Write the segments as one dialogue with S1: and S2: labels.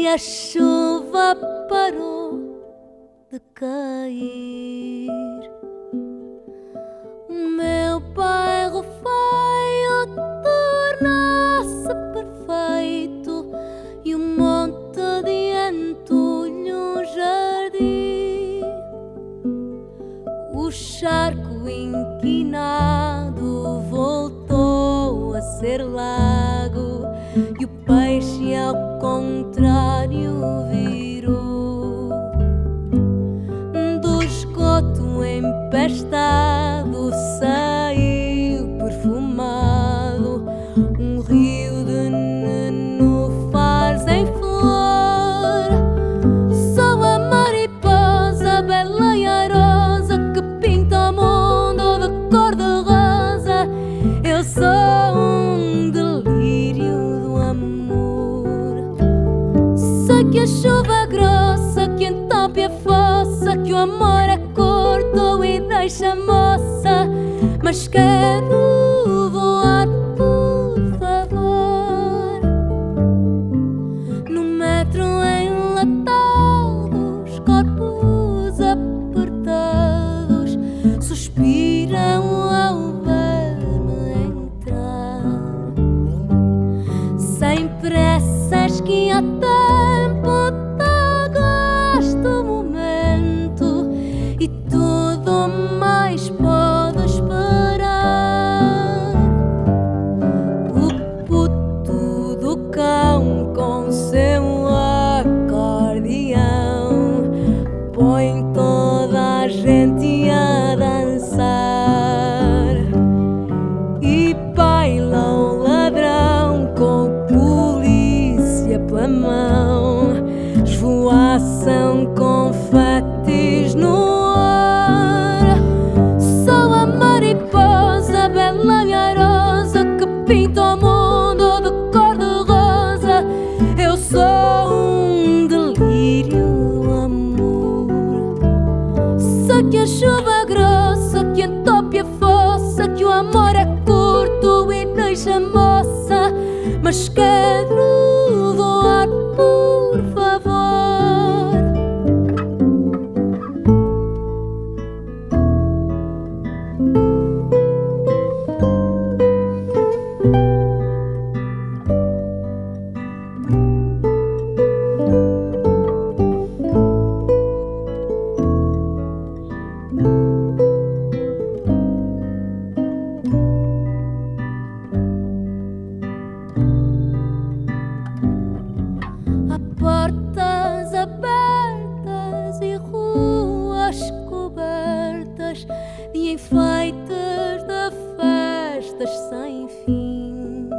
S1: e a chuva parou de cair. O meu bairro feio torna-se perfeito e um monte de entulho um jardim. O charco inquinado voltou a ser lago e o peixe ao contrário virou. Do esgoto empestado saiu perfumado um rio de nenúfares em flor. Sou a mariposa bela e airosa que pinta o mundo de cor de rosa. Eu sou um delírio do amor. Sei que a chuva grossa que entope a fossa, que o amor é curto e deixa moça, mas quero voar, por favor. No metro enlatado, os corpos apertados suspiram ao ver-me entrar. Sem pressas que há tempo dá gosto o momento e tudo mais pode esperar. O puto do cão com seu acordeão põe toda a gente a dançar e baila o ladrão com polícia pela mão. Esvoaçam confetis no ar. Sou a mariposa bela e airosa que pinta o mundo de cor de rosa. Eu sou um delírio do amor. Sei que a chuva grossa que entope a fossa, que o amor é curto e deixa moça, mas quero voar, por favor. Há portas abertas e ruas cobertas de enfeites de festas sem fim,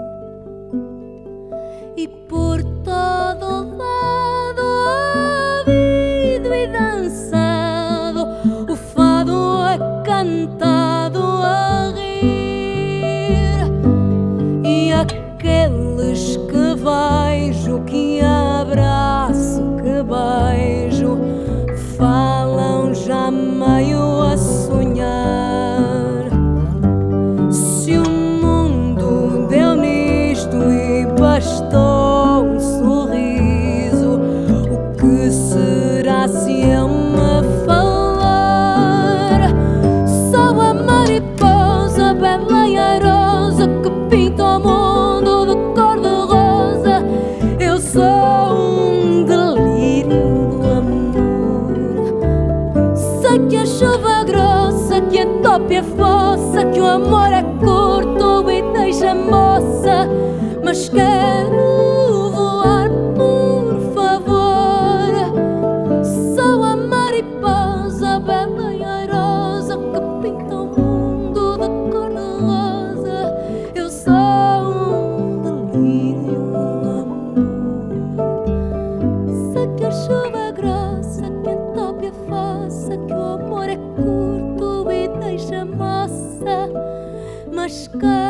S1: e por todo lado ouvido e dançado o fado é cantado a rir. E aqueles que vejo, que abraço, que beijo, falam já meio a sonhar. Se o mundo deu nisto e bastou um sorriso, o que será se eu me falar? Sou a mariposa bela e airosa que pinta o mundo de cor de rosa. Eu sou um delírio do amor. Sei que a chuva grossa que entope a fossa, que o amor é curto e deixa moça, mas quero voar, por favor. Sou a mariposa bela e airosa que pinta o mundo de cor de rosa. Eu sou um delírio do amor. Sei que a chuva grossa que entope a fossa, que o amor é curto e deixa moça, mas quero